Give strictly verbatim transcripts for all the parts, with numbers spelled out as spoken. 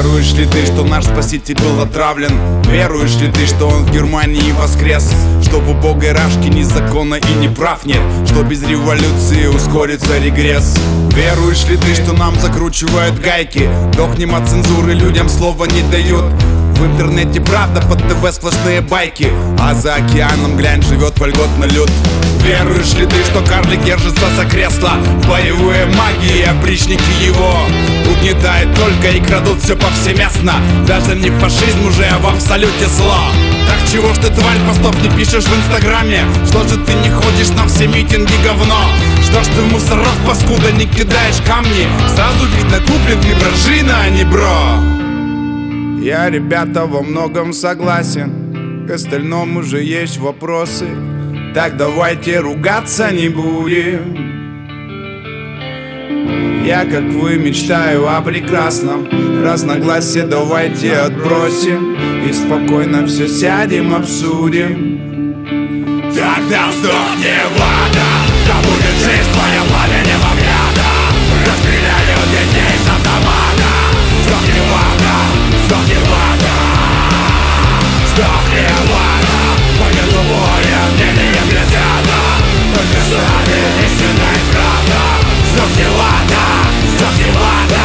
Веруешь ли ты, что наш спаситель был отравлен? Веруешь ли ты, что он в Германии воскрес? Что в убогой рашке ни закона и ни прав нет? Что без революции ускорится регресс? Веруешь ли ты, что нам закручивают гайки? Дохнем от цензуры, людям слова не дают. В интернете правда, под ТВ сплошные байки, а за океаном, глянь, живет вольготный люд. Веруешь ли ты, что карлик держится за кресло? Боевые маги и опричники его угнетают только и крадут все повсеместно. Даже не фашизм уже, а в абсолюте зло. Так чего ж ты, тварь, постов не пишешь в инстаграме? Что же ты не ходишь на все митинги, говно? Что ж ты в мусоров, паскуда, не кидаешь камни? Сразу видно, куплен ты вражина, а не бро. Я, ребята, во многом согласен, к остальному же есть вопросы. Так давайте ругаться не будем. Я, как вы, мечтаю о прекрасном. Разногласия давайте отбросим и спокойно все сядем, обсудим. Тогда сдохни в ада, да будет жизнь твоя пламенем обряда. Расстреляют детей с автомата. Сдохни в ада, сдохни в ада, сдохни в ада. Будет любое мнение взгляда, только с нами истинная правда. Сдохни в ада, сдохни в ада.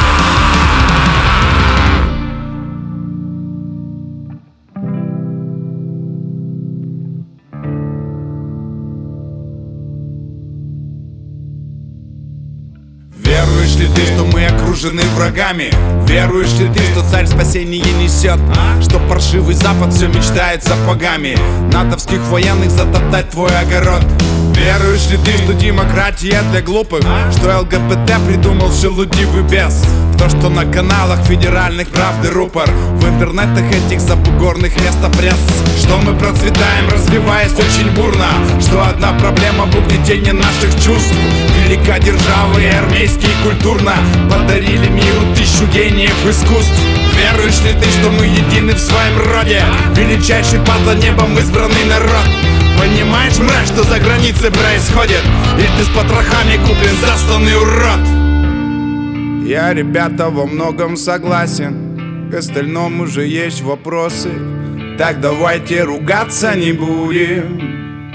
Веруешь ли ты, что мы окружены врагами? Веруешь ли ты, что царь спасения несет? Что паршивый запад все мечтает сапогами натовских военных затоптать твой огород? Веруешь ли ты, что демократия для глупых? Что ЛГБТ придумал шелудивый бес? В то, что на каналах федеральных правды рупор, в интернетах этих забугорных места пресс. Что мы процветаем, развиваясь очень бурно. Что одна проблема в угнетении наших чувств. Велика держава и армейски и культурно подарили миру тысячу гениев искусств. Веруешь ли ты, что мы едины в своем роде? Величайший падла небом избранный народ. Понимаешь, мразь, что за границей происходит? Или ты с потрохами куплен засланный урод? Я, ребята, во многом согласен, к остальному же есть вопросы. Так давайте ругаться не будем.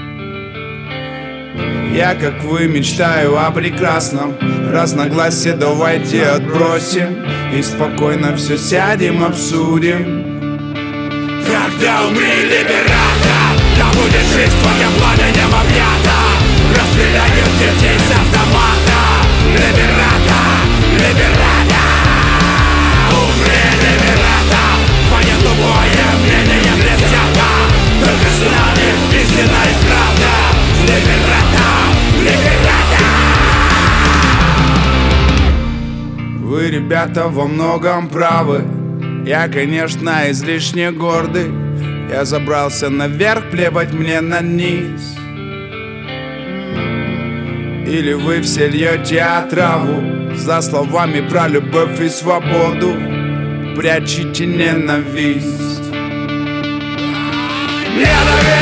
Я, как вы, мечтаю о прекрасном. Разногласия давайте отбросим и спокойно все сядем, обсудим. Когда умри, либерата, да будет жизнь твоя пламенем объята. Расстреляют детей с автомата. Либерата, либерата, умри, либерата. Твое тупое мнение блестята. Только с нами истина и правда. Либерата, либерата. Вы, ребята, во многом правы. Я, конечно, излишне гордый. Я забрался наверх, плевать мне на низ. Или вы все льете отраву за словами про любовь и свободу. Прячете ненависть. Ненависть!